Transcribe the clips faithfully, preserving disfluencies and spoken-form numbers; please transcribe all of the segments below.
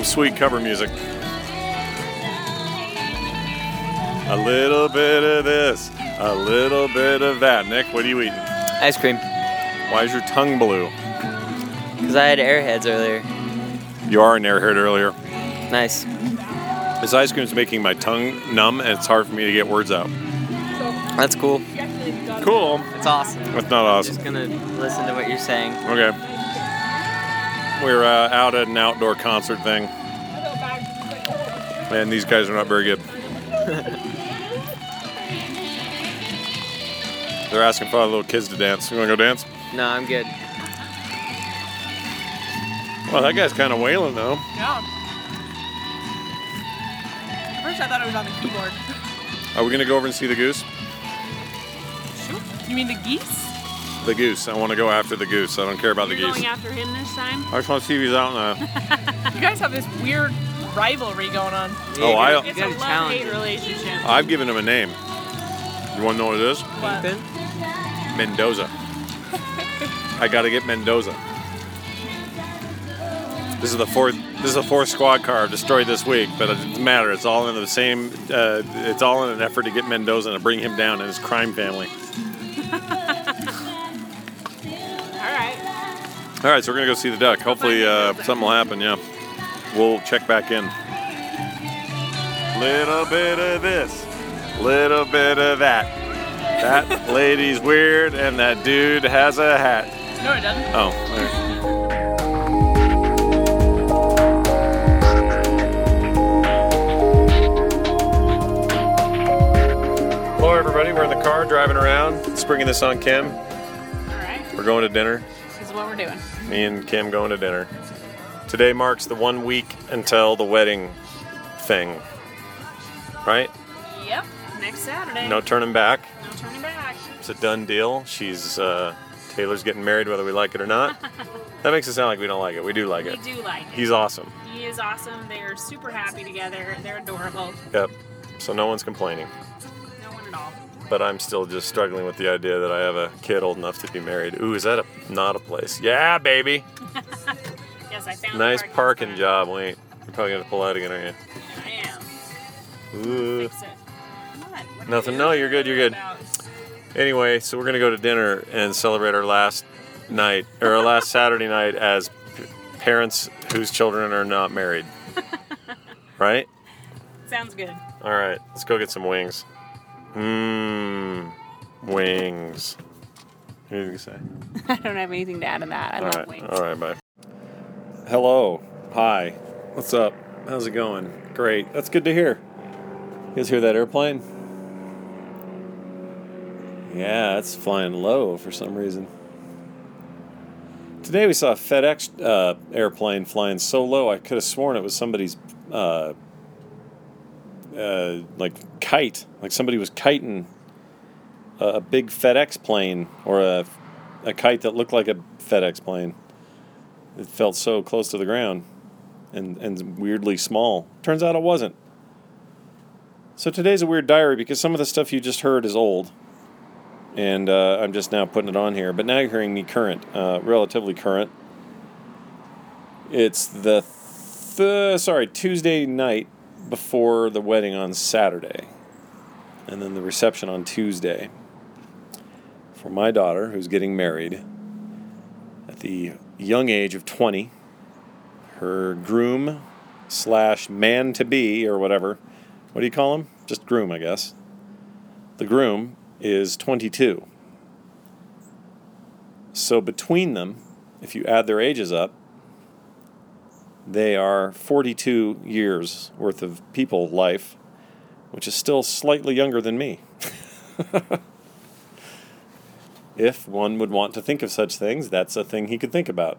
sweet cover music. A little bit of this, a little bit of that. Nick, what are you eating? Ice cream. Why is your tongue blue? Because I had airheads earlier. You are an airhead earlier. Nice. This ice cream is making my tongue numb, and it's hard for me to get words out. That's cool. Cool. It's awesome. That's not awesome. I'm just going to listen to what you're saying. Okay. We're uh, out at an outdoor concert thing. And these guys are not very good. They're asking for all the little kids to dance. You want to go dance? No, I'm good. Well, that guy's kind of wailing, though. Yeah. At first I thought it was on the keyboard. Are we going to go over and see the goose? Sure. You mean the geese? The goose. I want to go after the goose. I don't care about You're the geese. going after him this time? I just want to see if he's out now. You guys have this weird rivalry going on. Yeah, oh, I... It's a love-hate relationship. I've given him a name. You want to know what it is? What? Mendoza. I got to get Mendoza. This is the fourth. This is the fourth squad car I've destroyed this week, but it doesn't matter. It's all in the same. Uh, it's all in an effort to get Mendoza and to bring him down and his crime family. All right. All right, so we're gonna go see the duck. Hopefully, uh, something will happen. Yeah, we'll check back in. Little bit of this, little bit of that. That lady's weird, and that dude has a hat. No, it doesn't. Oh. All right. Hello, everybody. We're in the car driving around, springing this on Kim. All right. We're going to dinner. This is what we're doing. Me and Kim going to dinner. Today marks the one week until the wedding thing. Right? Yep. Next Saturday. No turning back. No turning back. It's a done deal. She's uh, Taylor's getting married whether we like it or not. That makes it sound like we don't like it. We do like it. We do like it. He's awesome. He is awesome. They're super happy together. They're adorable. Yep. So no one's complaining. No one at all. But I'm still just struggling with the idea that I have a kid old enough to be married. Ooh, is that a not a place? Yeah, baby. Yes, I found Nice the parking spot. job. Wait, you're probably gonna pull out again, aren't you? I am. Ooh. Fix it. What? What Nothing. are No, you you're good. You're good. about? Anyway, so we're gonna go to dinner and celebrate our last night or our last Saturday night as p- parents whose children are not married. Right? Sounds good. All right, let's go get some wings. Mmm, wings. What do you say? I don't have anything to add to that. I All love right, wings. all right, bye. Hello, hi. What's up? How's it going? Great. That's good to hear. You guys hear that airplane? Yeah, it's flying low for some reason. Today we saw a FedEx uh, airplane flying so low I could have sworn it was somebody's uh, uh, like kite, like somebody was kiting a, a big FedEx plane or a a kite that looked like a FedEx plane. It felt so close to the ground and and weirdly small. Turns out it wasn't. So today's a weird diary because some of the stuff you just heard is old. And uh, I'm just now putting it on here. But now you're hearing me current, uh, relatively current. It's the, th- sorry, Tuesday night before the wedding on Saturday. And then the reception on Tuesday. For my daughter, who's getting married at the young age of twenty. Her groom slash man-to-be, or whatever. What do you call him? Just groom, I guess. The groom is twenty-two. So between them, if you add their ages up, they are forty-two years worth of people life, which is still slightly younger than me. If one would want to think of such things, that's a thing he could think about.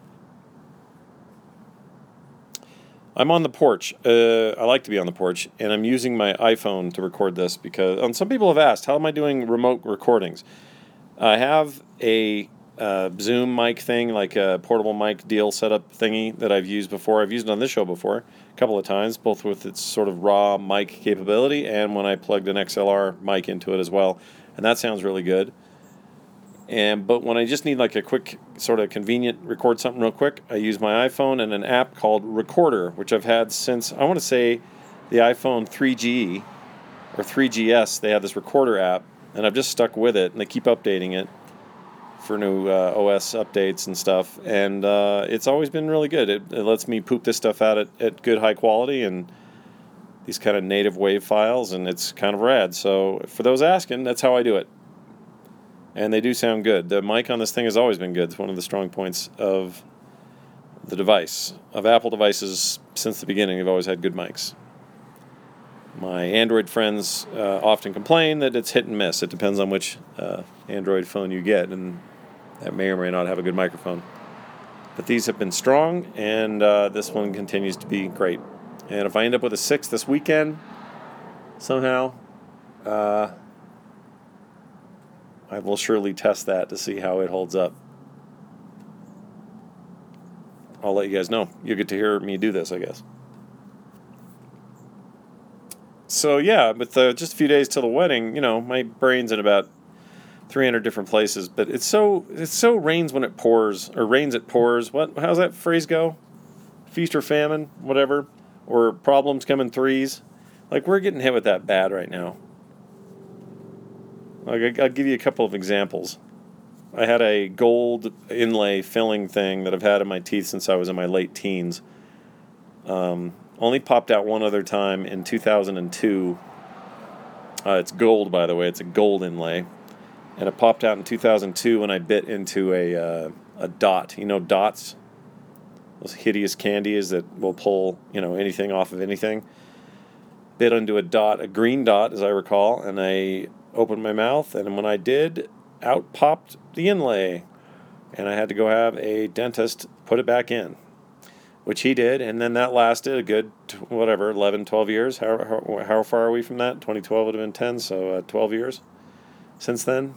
I'm on the porch. Uh, I like to be on the porch, and I'm using my iPhone to record this because um, some people have asked, how am I doing remote recordings? I have a uh, Zoom mic thing, like a portable mic deal setup thingy that I've used before. I've used it on this show before a couple of times, both with its sort of raw mic capability and when I plugged an X L R mic into it as well, and that sounds really good. And but when I just need like a quick sort of convenient record something real quick, I use my iPhone and an app called Recorder, which I've had since I want to say the iPhone three G or three G S. They have this Recorder app, and I've just stuck with it, and they keep updating it for new uh, O S updates and stuff. And uh, it's always been really good. It, it lets me poop this stuff out at, at good high quality and these kind of native WAV files, and it's kind of rad. So for those asking, that's how I do it. And they do sound good. The mic on this thing has always been good. It's one of the strong points of the device. Of Apple devices, since the beginning, they've always had good mics. My Android friends uh, often complain that it's hit and miss. It depends on which uh, Android phone you get, and that may or may not have a good microphone. But these have been strong, and uh, this one continues to be great. And if I end up with a six this weekend, somehow, uh, I will surely test that to see how it holds up. I'll let you guys know. You'll get to hear me do this, I guess. So yeah, with uh, just a few days till the wedding, you know, my brain's in about three hundred different places. But it's so it so rains when it pours, or rains it pours. What? How's that phrase go? Feast or famine, whatever, or problems come in threes. Like, we're getting hit with that bad right now. Like, I'll give you a couple of examples. I had a gold inlay filling thing that I've had in my teeth since I was in my late teens. Um, only popped out one other time in two thousand two. Uh, it's gold, by the way. It's a gold inlay. And it popped out in two thousand two when I bit into a uh, a dot. You know dots? Those hideous candies that will pull, you know, anything off of anything. Bit into a dot, a green dot, as I recall, and I opened my mouth, and when I did, out popped the inlay, and I had to go have a dentist put it back in, which he did, and then that lasted a good, whatever, eleven, twelve years. How, how, how far are we from that? twenty twelve would have been ten, so uh, twelve years since then.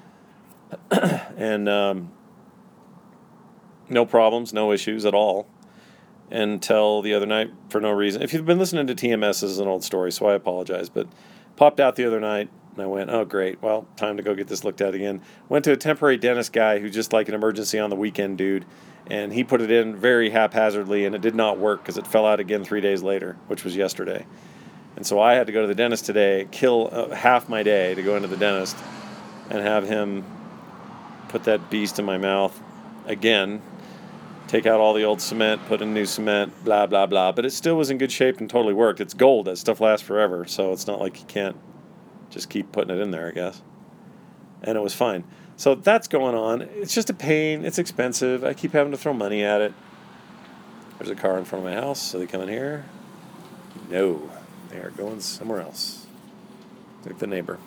And um, no problems, no issues at all, until the other night for no reason. If you've been listening to T M S, this is an old story, so I apologize, but popped out the other night, and I went, oh, great, well, time to go get this looked at again. Went to a temporary dentist guy who's just like an emergency on the weekend dude, and he put it in very haphazardly, and it did not work because it fell out again three days later, which was yesterday. And so I had to go to the dentist today, kill uh, half my day to go into the dentist and have him put that beast in my mouth again, take out all the old cement, put in new cement, blah, blah, blah. But it still was in good shape and totally worked. It's gold. That stuff lasts forever, so it's not like you can't just keep putting it in there, I guess. And it was fine. So that's going on. It's just a pain. It's expensive. I keep having to throw money at it. There's a car in front of my house, so they come in here. No, they are going somewhere else. Like the neighbor.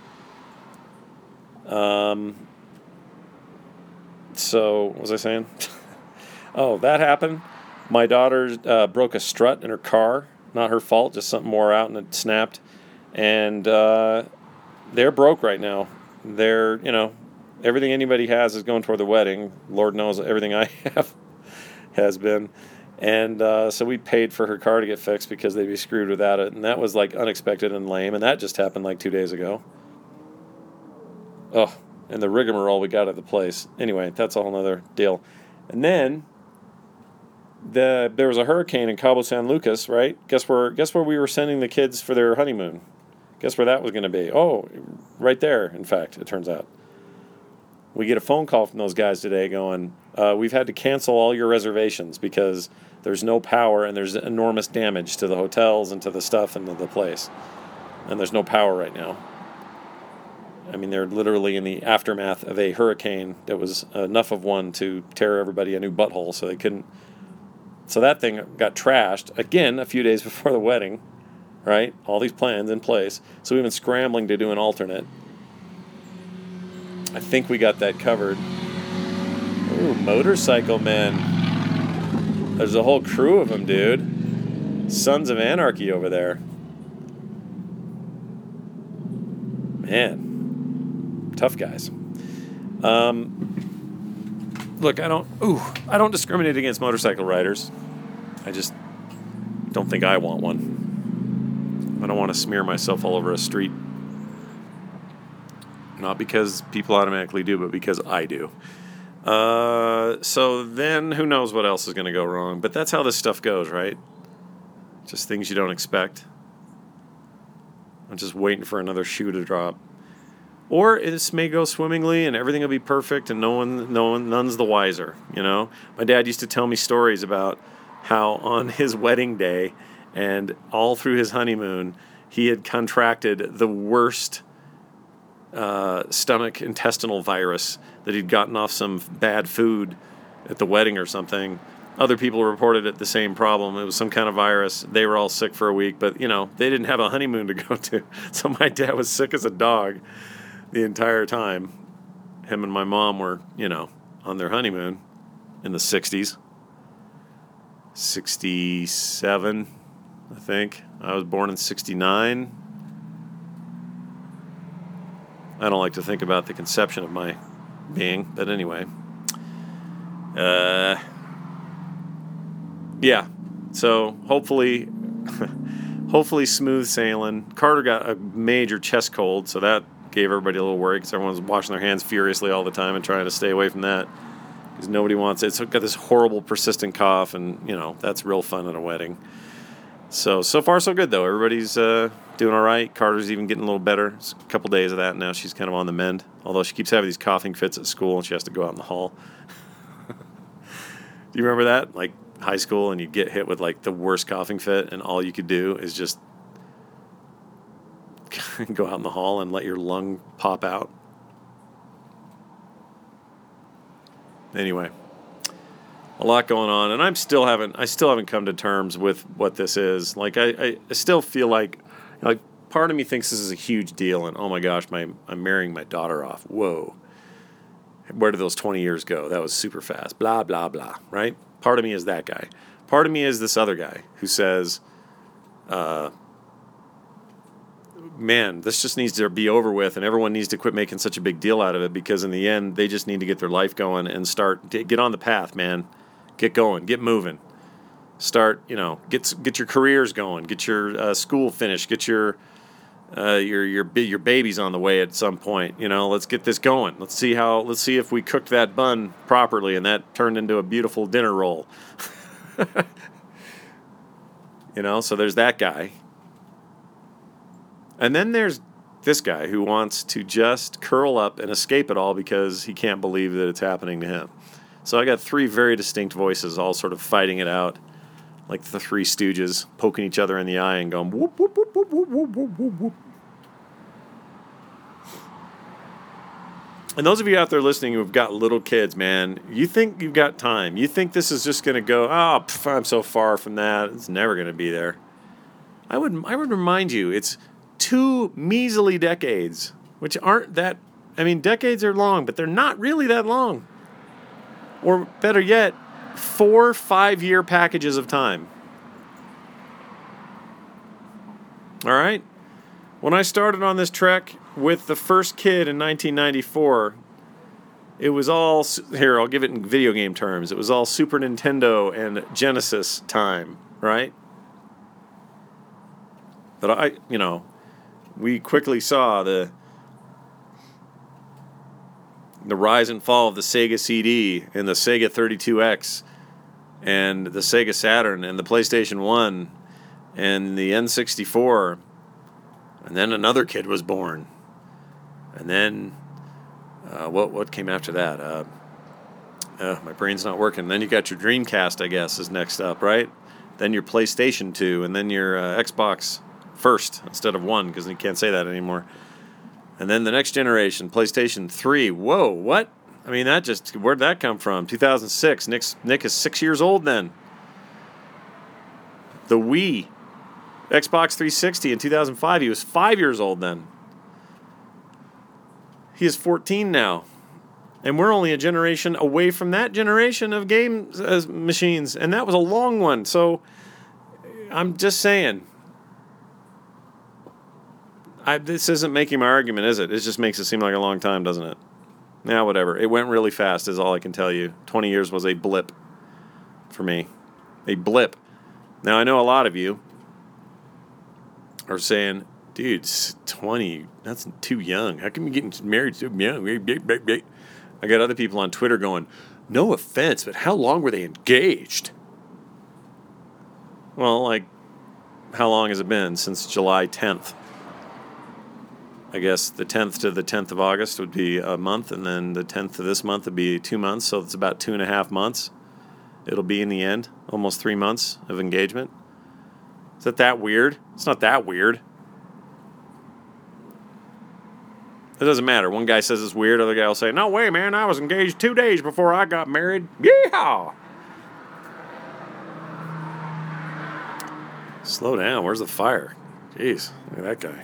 Um. So, what was I saying? Oh, that happened. My daughter uh, broke a strut in her car. Not her fault, just something wore out and it snapped. And uh, they're broke right now. They're, you know, everything anybody has is going toward the wedding. Lord knows everything I have has been. And uh, so we paid for her car to get fixed because they'd be screwed without it. And that was like unexpected and lame. And that just happened like two days ago. Oh, and the rigmarole we got at the place. Anyway, that's a whole other deal. And then the there was a hurricane in Cabo San Lucas, right? Guess where? Guess where we were sending the kids for their honeymoon? Guess where that was going to be? Oh, right there. In fact, it turns out we get a phone call from those guys today, going, uh, "We've had to cancel all your reservations because there's no power and there's enormous damage to the hotels and to the stuff and to the place, and there's no power right now." I mean, they're literally in the aftermath of a hurricane that was enough of one to tear everybody a new butthole, so they couldn't. So that thing got trashed again a few days before the wedding, right? All these plans in place. So we've been scrambling to do an alternate. I think we got that covered. Ooh, motorcycle men. There's a whole crew of them, dude. Sons of Anarchy over there. Man. Tough guys. Um, look, I don't. Ooh, I don't discriminate against motorcycle riders. I just don't think I want one. I don't want to smear myself all over a street. Not because people automatically do, but because I do. Uh, so then who knows what else is going to go wrong. But that's how this stuff goes, right? Just things you don't expect. I'm just waiting for another shoe to drop. Or this may go swimmingly and everything will be perfect and no one, no one, none's the wiser, you know? My dad used to tell me stories about how on his wedding day and all through his honeymoon, he had contracted the worst uh, stomach intestinal virus that he'd gotten off some bad food at the wedding or something. Other people reported it the same problem. It was some kind of virus. They were all sick for a week, but, you know, they didn't have a honeymoon to go to. So my dad was sick as a dog the entire time. Him and my mom were, you know, on their honeymoon in the sixties. sixty-seven, I think. I was born in sixty-nine. I don't like to think about the conception of my being, but anyway. Uh, yeah, so hopefully, hopefully smooth sailing. Carter got a major chest cold, so that gave everybody a little worry because everyone's washing their hands furiously all the time and trying to stay away from that because nobody wants it. It's got this horrible persistent cough, and, you know, that's real fun at a wedding. So, so far so good, though. Everybody's uh, doing all right. Carter's even getting a little better. It's a couple days of that now. She's kind of on the mend, although she keeps having these coughing fits at school, and she has to go out in the hall. Do you remember that? Like high school, and you'd get hit with, like, the worst coughing fit, and all you could do is just go out in the hall and let your lung pop out. Anyway. A lot going on, and I'm still haven't. I still haven't come to terms with what this is. Like, I, I still feel like, like, part of me thinks this is a huge deal, and oh my gosh, my I'm marrying my daughter off. Whoa, where did those twenty years go? That was super fast. Blah blah blah. Right? Part of me is that guy. Part of me is this other guy who says, uh, "Man, this just needs to be over with, and everyone needs to quit making such a big deal out of it because in the end, they just need to get their life going and start get on the path, man." Get going, get moving, start, you know, get get your careers going, get your uh, school finished, get your uh, your your your babies on the way at some point. You know, let's get this going. Let's see how. Let's see if we cooked that bun properly and that turned into a beautiful dinner roll. You know, so there's that guy, and then there's this guy who wants to just curl up and escape it all because he can't believe that it's happening to him. So I got three very distinct voices all sort of fighting it out, like the Three Stooges, poking each other in the eye and going whoop, whoop, whoop, whoop, whoop, whoop, whoop, whoop. And those of you out there listening who've got little kids, man, you think you've got time. You think this is just going to go, oh, pff, I'm so far from that. It's never going to be there. I would, I would remind you, it's two measly decades, which aren't that, I mean, decades are long, but they're not really that long. Or better yet, four five-year packages of time. All right? When I started on this trek with the first kid in nineteen ninety-four, it was all, here, I'll give it in video game terms, it was all Super Nintendo and Genesis time, right? But I, you know, we quickly saw the the rise and fall of the Sega C D and the Sega thirty-two X and the Sega Saturn and the PlayStation one and the N sixty-four. And then another kid was born. And then uh, what what came after that? Uh, uh, my brain's not working. Then you got your Dreamcast, I guess, is next up, right? Then your PlayStation two, and then your uh, Xbox first instead of one, because you can't say that anymore. And then the next generation, PlayStation three. Whoa, what? I mean, that just, where'd that come from? two thousand six. Nick's, Nick is six years old then. The Wii. Xbox three sixty in two thousand five. He was five years old then. He is fourteen now. And we're only a generation away from that generation of game uh, machines. And that was a long one. So I'm just saying. I, this isn't making my argument, is it? It just makes it seem like a long time, doesn't it? Now, whatever. It went really fast is all I can tell you. twenty years was a blip for me. A blip. Now, I know a lot of you are saying, dude, twenty, that's too young. How come you getting married so young? I got other people on Twitter going, no offense, but how long were they engaged? Well, like, how long has it been? Since July tenth. I guess the tenth to the tenth of August would be a month, and then the tenth to this month would be two months, so it's about two and a half months. It'll be in the end, almost three months of engagement. Is that that weird? It's not that weird. It doesn't matter. One guy says it's weird, other guy will say, no way, man, I was engaged two days before I got married. Yeehaw! Slow down. Where's the fire? Jeez, look at that guy.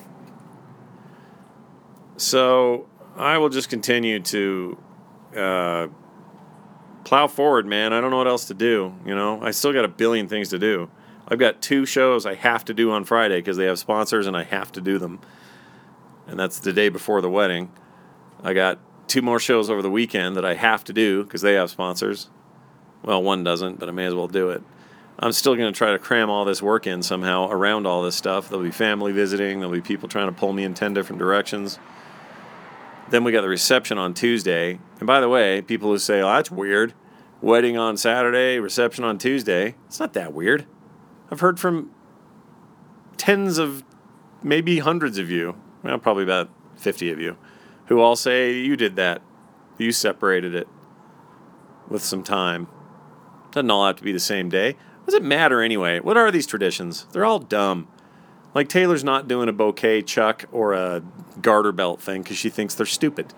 So I will just continue to uh, plow forward, man. I don't know what else to do. You know, I still got a billion things to do. I've got two shows I have to do on Friday because they have sponsors and I have to do them. And that's the day before the wedding. I got two more shows over the weekend that I have to do because they have sponsors. Well, one doesn't, but I may as well do it. I'm still going to try to cram all this work in somehow around all this stuff. There'll be family visiting. There'll be people trying to pull me in ten different directions. Then we got the reception on Tuesday. And by the way, people who say, oh, that's weird. Wedding on Saturday, reception on Tuesday. It's not that weird. I've heard from tens of, maybe hundreds of you, well, probably about fifty of you, who all say you did that. You separated it with some time. Doesn't all have to be the same day. What does it matter anyway? What are these traditions? They're all dumb. Like Taylor's not doing a bouquet chuck or a garter belt thing because she thinks they're stupid.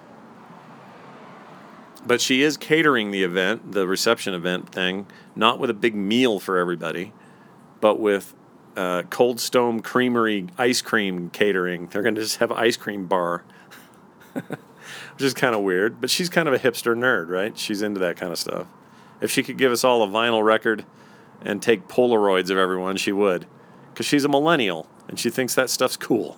But she is catering the event, the reception event thing, not with a big meal for everybody, but with uh, Cold Stone Creamery ice cream catering. They're going to just have an ice cream bar, which is kind of weird. But she's kind of a hipster nerd, right? She's into that kind of stuff. If she could give us all a vinyl record and take Polaroids of everyone, she would. Because she's a millennial, and she thinks that stuff's cool.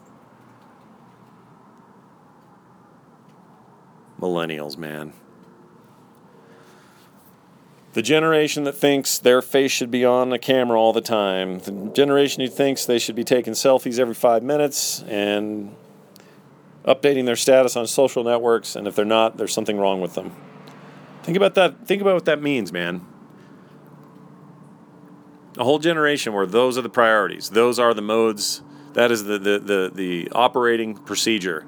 Millennials, man. The generation that thinks their face should be on the camera all the time. The generation who thinks they should be taking selfies every five minutes and updating their status on social networks, and if they're not, there's something wrong with them. Think about that. Think about what that means, man. A whole generation where those are the priorities. Those are the modes. That is the, the, the, the operating procedure.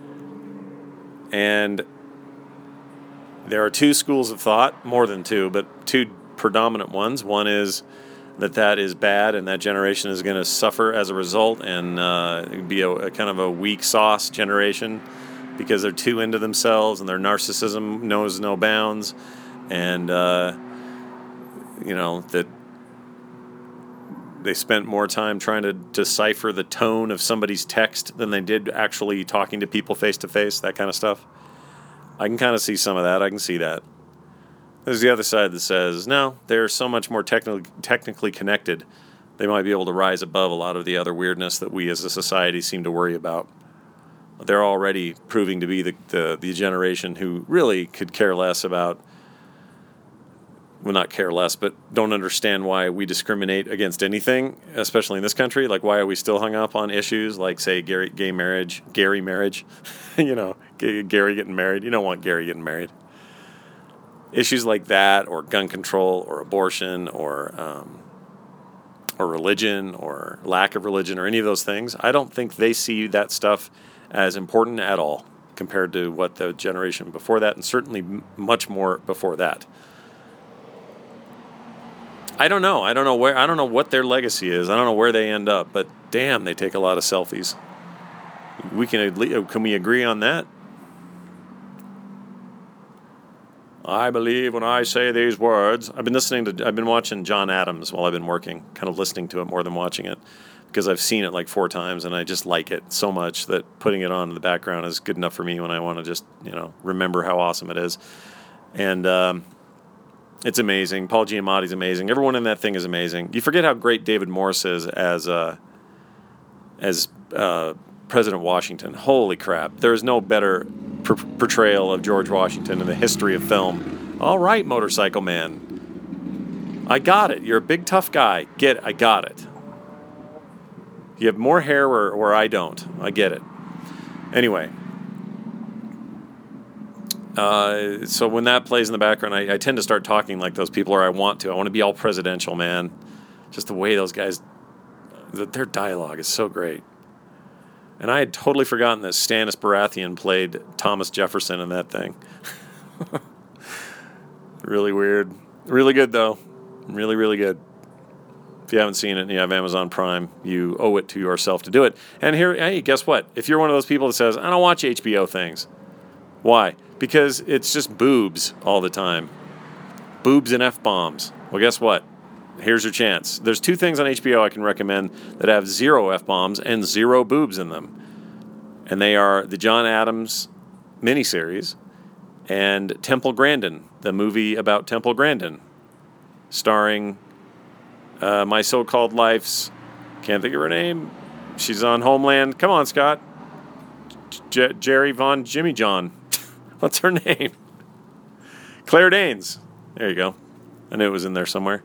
And there are two schools of thought, more than two, but two predominant ones. One is that that is bad and that generation is going to suffer as a result and uh, be a, a kind of a weak sauce generation because they're too into themselves and their narcissism knows no bounds. And, uh, you know, that they spent more time trying to decipher the tone of somebody's text than they did actually talking to people face to face, that kind of stuff. I can kind of see some of that. I can see that. There's the other side that says, no, they're so much more technically technically connected. They might be able to rise above a lot of the other weirdness that we as a society seem to worry about. They're already proving to be the, the, the generation who really could care less about, well, not care less, but don't understand why we discriminate against anything, especially in this country. Like, why are we still hung up on issues like, say, gay, gay marriage, Gary marriage? you know, Gary getting married. You don't want Gary getting married. Issues like that, or gun control, or abortion, or um, or religion, or lack of religion, or any of those things. I don't think they see that stuff as important at all compared to what the generation before that, and certainly much more before that. I don't know. I don't know where. I don't know what their legacy is. I don't know where they end up. But damn, they take a lot of selfies. We can can we agree on that? I believe when I say these words. I've been listening to. I've been watching John Adams while I've been working. Kind of listening to it more than watching it because I've seen it like four times and I just like it so much that putting it on in the background is good enough for me when I want to just you know remember how awesome it is. And. Um, It's amazing. Paul Giamatti's amazing. Everyone in that thing is amazing. You forget how great David Morse is as uh, as uh, President Washington. Holy crap. There is no better per- portrayal of George Washington in the history of film. All right, Motorcycle Man. I got it. You're a big, tough guy. Get it. I got it. You have more hair where, where I don't. I get it. Anyway. Uh, so when that plays in the background, I, I tend to start talking like those people, or I want to. I want to be all presidential, man. Just the way those guys, their dialogue is so great. And I had totally forgotten that Stannis Baratheon played Thomas Jefferson in that thing. Really weird. Really good, though. Really, really good. If you haven't seen it and you have Amazon Prime, you owe it to yourself to do it. And here, hey, guess what? If you're one of those people that says, I don't watch H B O things. Why? Because it's just boobs all the time. Boobs and F-bombs. Well, guess what? Here's your chance. There's two things on H B O I can recommend that have zero F-bombs and zero boobs in them. And they are the John Adams miniseries and Temple Grandin, the movie about Temple Grandin, starring uh, My So-Called Life's, can't think of her name. She's on Homeland. Come on, Scott. J- Jerry Von Jimmy John. What's her name? Claire Danes. There you go. I knew it was in there somewhere.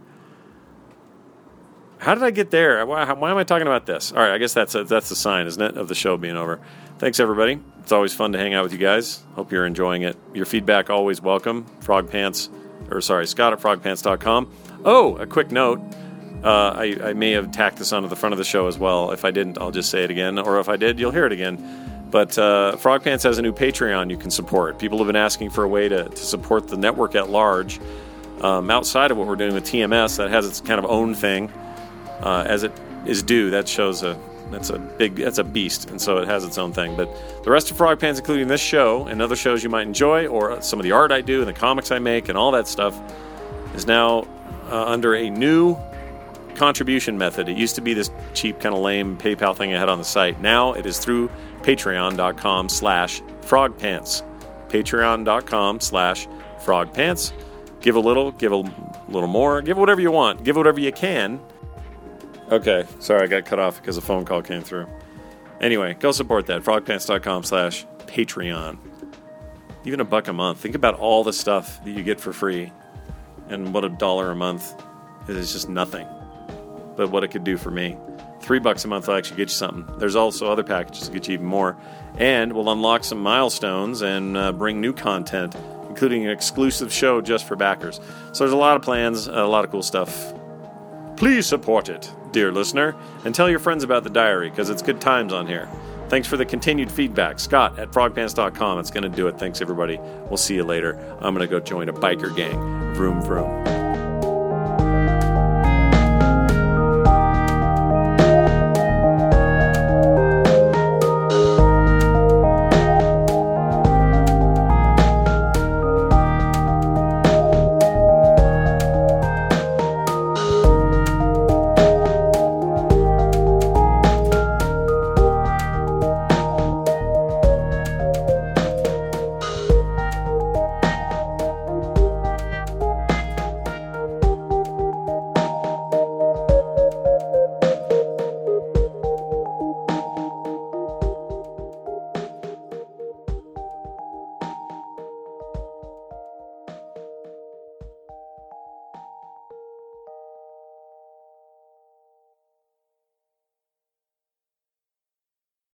How did I get there? Why, how, why am I talking about this? All right, I guess that's a, that's the sign, isn't it, of the show being over. Thanks, everybody. It's always fun to hang out with you guys. Hope you're enjoying it. Your feedback always welcome. Frog Pants, or sorry, Scott at frog pants dot com. Oh, a quick note. Uh, I, I may have tacked this onto the front of the show as well. If I didn't, I'll just say it again. Or if I did, you'll hear it again. But uh, Frog Pants has a new Patreon you can support. People have been asking for a way to, to support the network at large. Um, outside of what we're doing with T M S, that has its kind of own thing, uh, as it is due. That shows a that's a big that's a beast, and so it has its own thing. But the rest of Frog Pants, including this show and other shows you might enjoy, or some of the art I do and the comics I make and all that stuff, is now uh, under a new contribution method. It used to be this cheap, kind of lame PayPal thing I had on the site. Now it is through patreon.com slash frogpants. Patreon.com slash frogpants. Give a little, give a little more, give whatever you want, give whatever you can. Okay, sorry, I got cut off because a phone call came through. Anyway, go support that. frogpants.com slash Patreon. Even a buck a month. Think about all the stuff that you get for free and what a dollar a month is just nothing. But what it could do for me. Three bucks a month will actually get you something. There's also other packages that get you even more. And we'll unlock some milestones and uh, bring new content, including an exclusive show just for backers. So there's a lot of plans, a lot of cool stuff. Please support it, dear listener, and tell your friends about the diary, because it's good times on here. Thanks for the continued feedback. Scott at frog pants dot com. It's going to do it. Thanks, everybody. We'll see you later. I'm going to go join a biker gang. Vroom, vroom.